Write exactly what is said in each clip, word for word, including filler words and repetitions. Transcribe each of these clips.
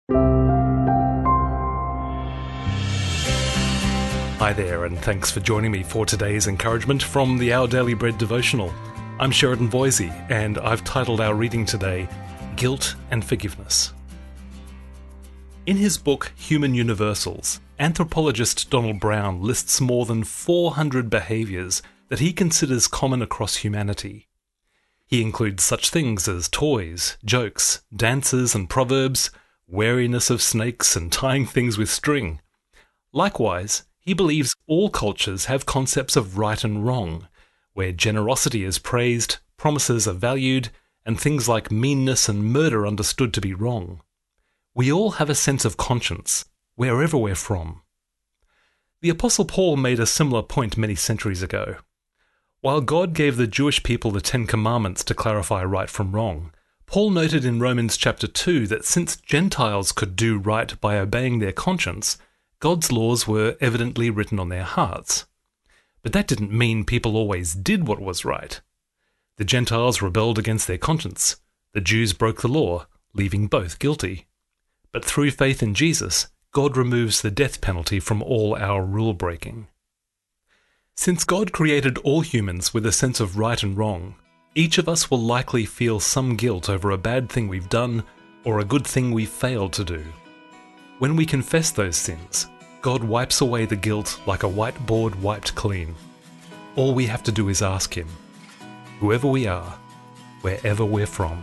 Hi there, and thanks for joining me for today's encouragement from the Our Daily Bread devotional. I'm Sheridan Voisey, and I've titled our reading today, Guilt and Forgiveness. In his book, Human Universals, anthropologist Donald Brown lists more than four hundred behaviours that he considers common across humanity. He includes such things as toys, jokes, dances and proverbs, wariness of snakes and tying things with string. Likewise, he believes all cultures have concepts of right and wrong, where generosity is praised, promises are valued, and things like meanness and murder understood to be wrong. We all have a sense of conscience, wherever we're from. The Apostle Paul made a similar point many centuries ago. While God gave the Jewish people the Ten Commandments to clarify right from wrong, Paul noted in Romans chapter two that since Gentiles could do right by obeying their conscience, God's laws were evidently written on their hearts. But that didn't mean people always did what was right. The Gentiles rebelled against their conscience. The Jews broke the law, leaving both guilty. But through faith in Jesus, God removes the death penalty from all our rule-breaking. Since God created all humans with a sense of right and wrong, each of us will likely feel some guilt over a bad thing we've done or a good thing we've failed to do. When we confess those sins, God wipes away the guilt like a whiteboard wiped clean. All we have to do is ask Him, whoever we are, wherever we're from.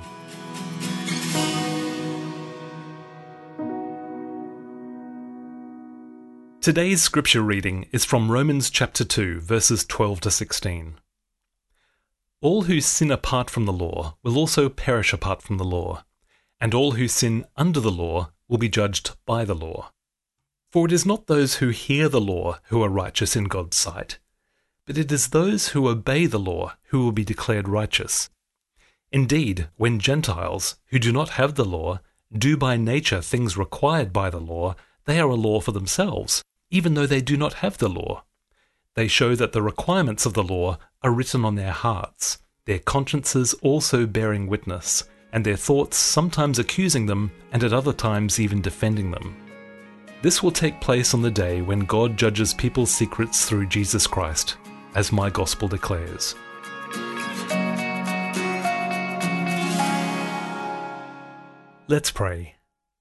Today's scripture reading is from Romans chapter two, verses twelve to sixteen. All who sin apart from the law will also perish apart from the law, and all who sin under the law will be judged by the law. For it is not those who hear the law who are righteous in God's sight, but it is those who obey the law who will be declared righteous. Indeed, when Gentiles, who do not have the law, do by nature things required by the law, they are a law for themselves, even though they do not have the law. They show that the requirements of the law are written on their hearts, their consciences also bearing witness, and their thoughts sometimes accusing them and at other times even defending them. This will take place on the day when God judges people's secrets through Jesus Christ, as my gospel declares. Let's pray.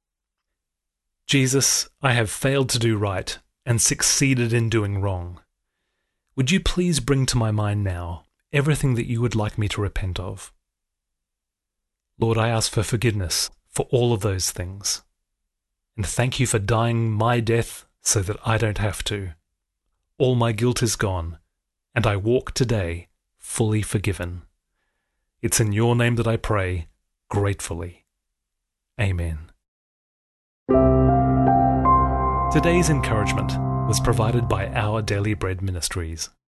Jesus, I have failed to do right and succeeded in doing wrong. Would you please bring to my mind now everything that you would like me to repent of? Lord, I ask for forgiveness for all of those things. And thank you for dying my death so that I don't have to. All my guilt is gone, and I walk today fully forgiven. It's in your name that I pray, gratefully. Amen. Today's encouragement was provided by Our Daily Bread Ministries.